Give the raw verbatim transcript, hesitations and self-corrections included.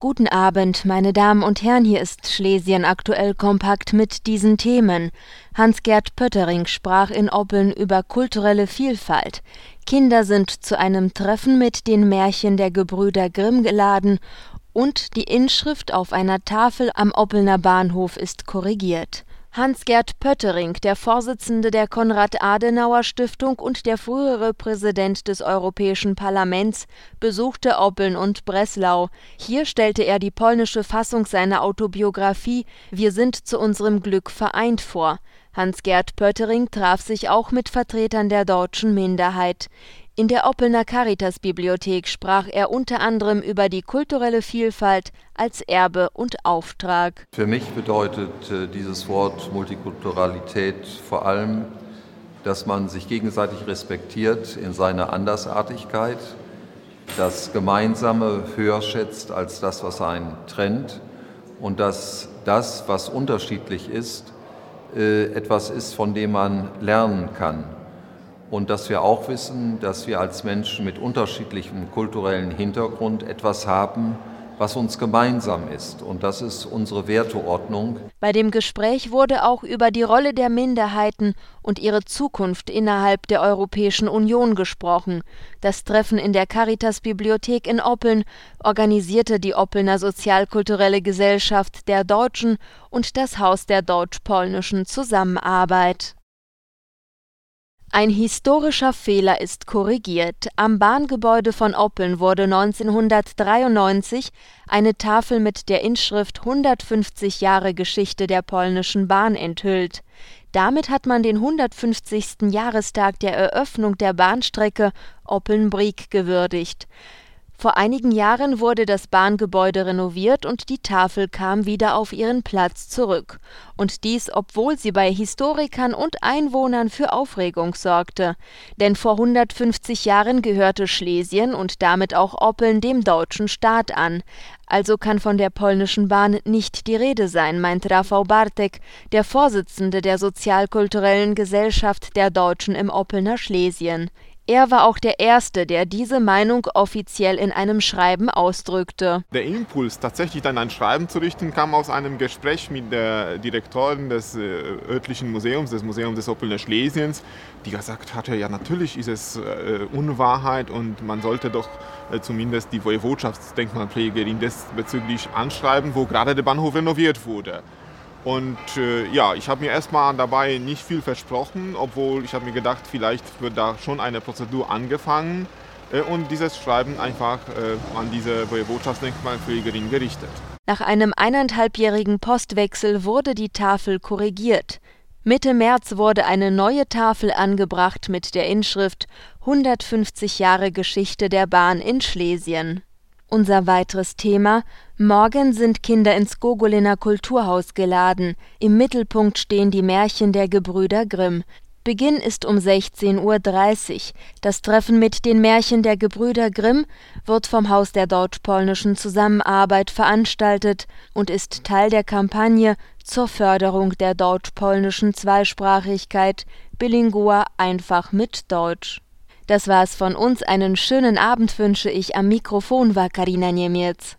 Guten Abend, meine Damen und Herren, hier ist Schlesien aktuell kompakt mit diesen Themen. Hans-Gert Pöttering sprach in Oppeln über kulturelle Vielfalt. Kinder sind zu einem Treffen mit den Märchen der Gebrüder Grimm geladen und die Inschrift auf einer Tafel am Oppelner Bahnhof ist korrigiert. Hans-Gert Pöttering, der Vorsitzende der Konrad-Adenauer-Stiftung und der frühere Präsident des Europäischen Parlaments, besuchte Oppeln und Breslau. Hier stellte er die polnische Fassung seiner Autobiografie »Wir sind zu unserem Glück vereint« vor. Hans-Gert Pöttering traf sich auch mit Vertretern der deutschen Minderheit. In der Oppelner Caritas-Bibliothek sprach er unter anderem über die kulturelle Vielfalt als Erbe und Auftrag. Für mich bedeutet äh, dieses Wort Multikulturalität vor allem, dass man sich gegenseitig respektiert in seiner Andersartigkeit, das Gemeinsame höher schätzt als das, was einen trennt und dass das, was unterschiedlich ist, äh, etwas ist, von dem man lernen kann. Und dass wir auch wissen, dass wir als Menschen mit unterschiedlichem kulturellen Hintergrund etwas haben, was uns gemeinsam ist. Und das ist unsere Werteordnung. Bei dem Gespräch wurde auch über die Rolle der Minderheiten und ihre Zukunft innerhalb der Europäischen Union gesprochen. Das Treffen in der Caritas-Bibliothek in Oppeln organisierte die Oppelner Sozialkulturelle Gesellschaft der Deutschen und das Haus der deutsch-polnischen Zusammenarbeit. Ein historischer Fehler ist korrigiert. Am Bahngebäude von Oppeln wurde neunzehnhundertdreiundneunzig eine Tafel mit der Inschrift hundertfünfzig Jahre Geschichte der polnischen Bahn enthüllt. Damit hat man den hundertfünfzigsten Jahrestag der Eröffnung der Bahnstrecke Oppeln-Brig gewürdigt. Vor einigen Jahren wurde das Bahngebäude renoviert und die Tafel kam wieder auf ihren Platz zurück. Und dies, obwohl sie bei Historikern und Einwohnern für Aufregung sorgte. Denn vor hundertfünfzig Jahren gehörte Schlesien und damit auch Oppeln dem deutschen Staat an. Also kann von der polnischen Bahn nicht die Rede sein, meint Rafał Bartek, der Vorsitzende der Sozialkulturellen Gesellschaft der Deutschen im Oppelner Schlesien. Er war auch der Erste, der diese Meinung offiziell in einem Schreiben ausdrückte. Der Impuls, tatsächlich dann ein Schreiben zu richten, kam aus einem Gespräch mit der Direktorin des äh, örtlichen Museums, des Museums des Oppelner Schlesiens, die gesagt hatte, ja natürlich ist es äh, Unwahrheit und man sollte doch äh, zumindest die Woiwodschaftsdenkmalpflegerin diesbezüglich anschreiben, wo gerade der Bahnhof renoviert wurde. Und äh, ja, ich habe mir erstmal dabei nicht viel versprochen, obwohl ich habe mir gedacht, vielleicht wird da schon eine Prozedur angefangen äh, und dieses Schreiben einfach äh, an diese Woiwodschaftsdenkmalpflegerin gerichtet. Nach einem eineinhalbjährigen Postwechsel wurde die Tafel korrigiert. Mitte März wurde eine neue Tafel angebracht mit der Inschrift hundertfünfzig Jahre Geschichte der Bahn in Schlesien. Unser weiteres Thema: Morgen sind Kinder ins Gogoliner Kulturhaus geladen. Im Mittelpunkt stehen die Märchen der Gebrüder Grimm. Beginn ist um sechzehn Uhr dreißig. Das Treffen mit den Märchen der Gebrüder Grimm wird vom Haus der deutsch-polnischen Zusammenarbeit veranstaltet und ist Teil der Kampagne zur Förderung der deutsch-polnischen Zweisprachigkeit Bilingua einfach mit Deutsch. Das war's von uns. Einen schönen Abend wünsche ich. Am Mikrofon war Karina Niemiec.